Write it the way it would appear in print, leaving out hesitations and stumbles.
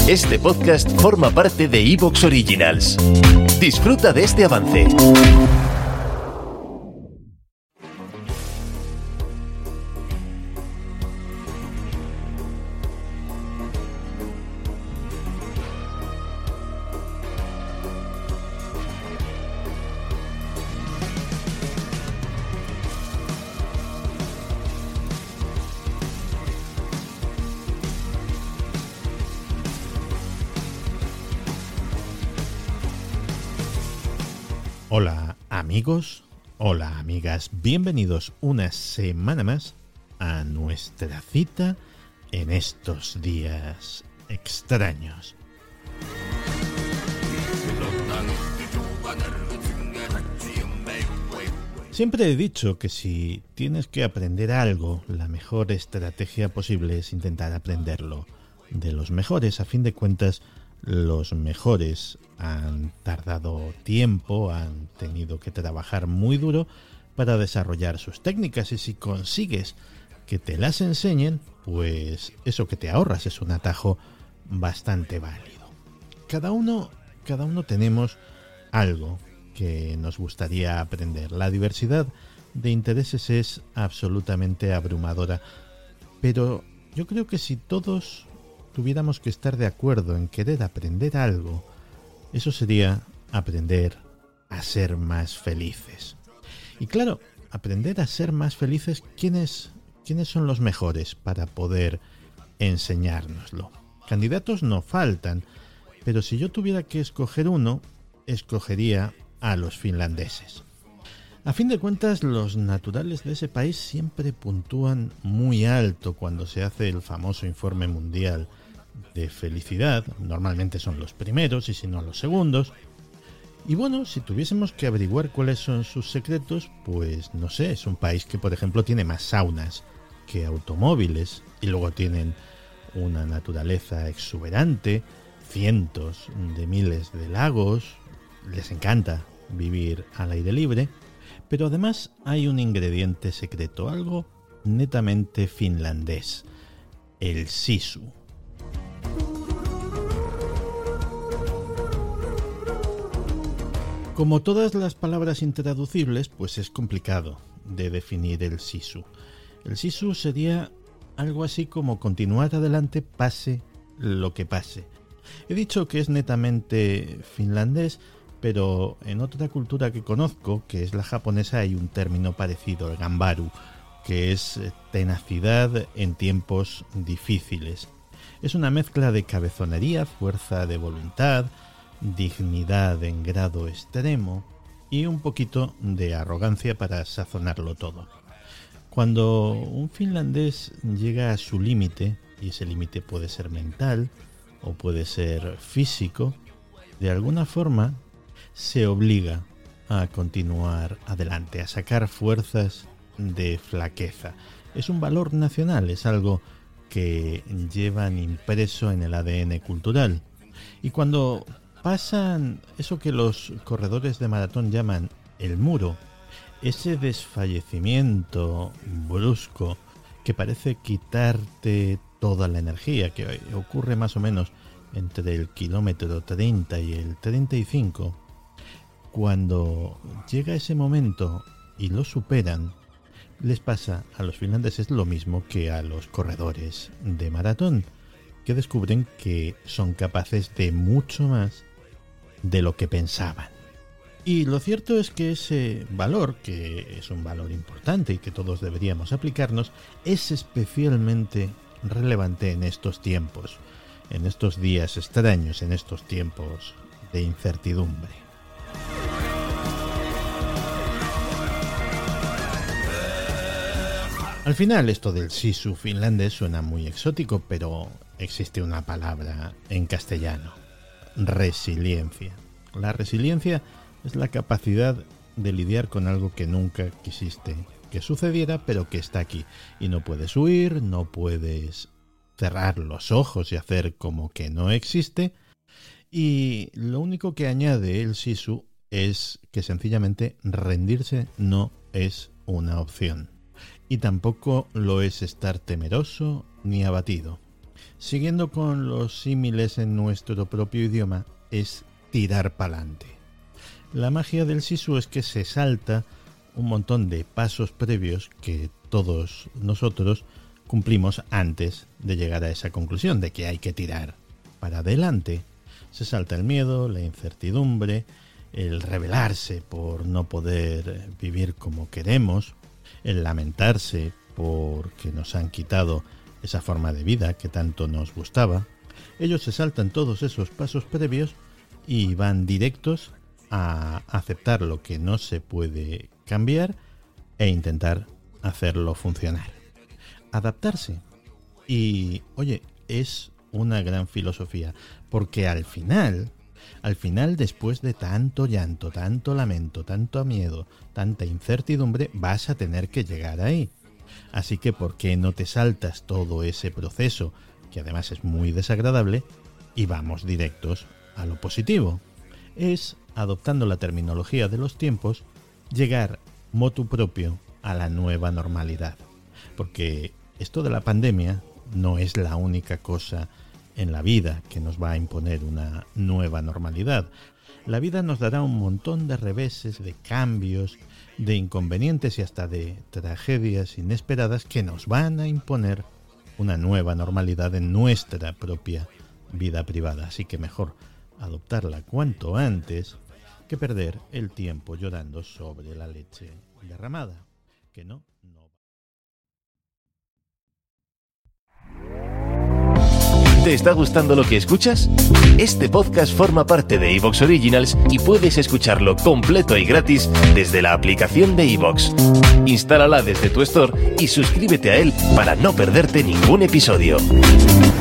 Este podcast forma parte de Evox Originals. Disfruta de este avance. Hola amigos, hola amigas, bienvenidos una semana más a nuestra cita en estos días extraños. Siempre he dicho que si tienes que aprender algo, la mejor estrategia posible es intentar aprenderlo de los mejores. A fin de cuentas, los mejores han tardado tiempo, han tenido que trabajar muy duro para desarrollar sus técnicas, y si consigues que te las enseñen, pues eso que te ahorras es un atajo bastante válido. Cada uno tenemos algo que nos gustaría aprender. La diversidad de intereses es absolutamente abrumadora, pero yo creo que si todos tuviéramos que estar de acuerdo en querer aprender algo, eso sería aprender a ser más felices. Y claro, aprender a ser más felices, ¿quiénes son los mejores para poder enseñárnoslo? Candidatos no faltan, pero si yo tuviera que escoger uno, escogería a los finlandeses. A fin de cuentas, los naturales de ese país siempre puntúan muy alto cuando se hace el famoso informe mundial de felicidad. Normalmente son los primeros y si no los segundos. Y bueno, si tuviésemos que averiguar cuáles son sus secretos, pues no sé, es un país que por ejemplo tiene más saunas que automóviles, y luego tienen una naturaleza exuberante, cientos de miles de lagos, les encanta vivir al aire libre, pero además hay un ingrediente secreto, algo netamente finlandés: el sisu. Como todas las palabras intraducibles, pues es complicado de definir el sisu. El sisu sería algo así como continuar adelante pase lo que pase. He dicho que es netamente finlandés, pero en otra cultura que conozco, que es la japonesa, hay un término parecido, el gambaru, que es tenacidad en tiempos difíciles. Es una mezcla de cabezonería, fuerza de voluntad, dignidad en grado extremo y un poquito de arrogancia para sazonarlo todo. Cuando un finlandés llega a su límite, y ese límite puede ser mental o puede ser físico, de alguna forma se obliga a continuar adelante, a sacar fuerzas de flaqueza. Es un valor nacional, es algo que llevan impreso en el ADN cultural. Y cuando pasan eso que los corredores de maratón llaman el muro, ese desfallecimiento brusco que parece quitarte toda la energía, que ocurre más o menos entre el kilómetro 30 y el 35, cuando llega ese momento y lo superan, les pasa a los finlandeses lo mismo que a los corredores de maratón, que descubren que son capaces de mucho más de lo que pensaban. Y lo cierto es que ese valor, que es un valor importante y que todos deberíamos aplicarnos, es especialmente relevante en estos tiempos, en estos días extraños, en estos tiempos de incertidumbre. Al final, esto del sisu finlandés suena muy exótico, pero existe una palabra en castellano: resiliencia. La resiliencia es la capacidad de lidiar con algo que nunca quisiste que sucediera, pero que está aquí. Y no puedes huir, no puedes cerrar los ojos y hacer como que no existe. Y lo único que añade el sisu es que sencillamente rendirse no es una opción. Y tampoco lo es estar temeroso ni abatido. Siguiendo con los símiles en nuestro propio idioma, es tirar pa'lante. La magia del sisu es que se salta un montón de pasos previos que todos nosotros cumplimos antes de llegar a esa conclusión de que hay que tirar para adelante. Se salta el miedo, la incertidumbre, el rebelarse por no poder vivir como queremos, el lamentarse porque nos han quitado esa forma de vida que tanto nos gustaba. Ellos se saltan todos esos pasos previos y van directos a aceptar lo que no se puede cambiar e intentar hacerlo funcionar. Adaptarse. Y, oye, es una gran filosofía, porque al final, después de tanto llanto, tanto lamento, tanto miedo, tanta incertidumbre, vas a tener que llegar ahí. Así que, ¿por qué no te saltas todo ese proceso, que además es muy desagradable, y vamos directos a lo positivo? Es, adoptando la terminología de los tiempos, llegar motu propio a la nueva normalidad. Porque esto de la pandemia no es la única cosa en la vida que nos va a imponer una nueva normalidad. La vida nos dará un montón de reveses, de cambios, de inconvenientes y hasta de tragedias inesperadas que nos van a imponer una nueva normalidad en nuestra propia vida privada. Así que mejor adoptarla cuanto antes que perder el tiempo llorando sobre la leche derramada. Que no. ¿Te está gustando lo que escuchas? Este podcast forma parte de iVoox Originals y puedes escucharlo completo y gratis desde la aplicación de iVoox. Instálala desde tu store y suscríbete a él para no perderte ningún episodio.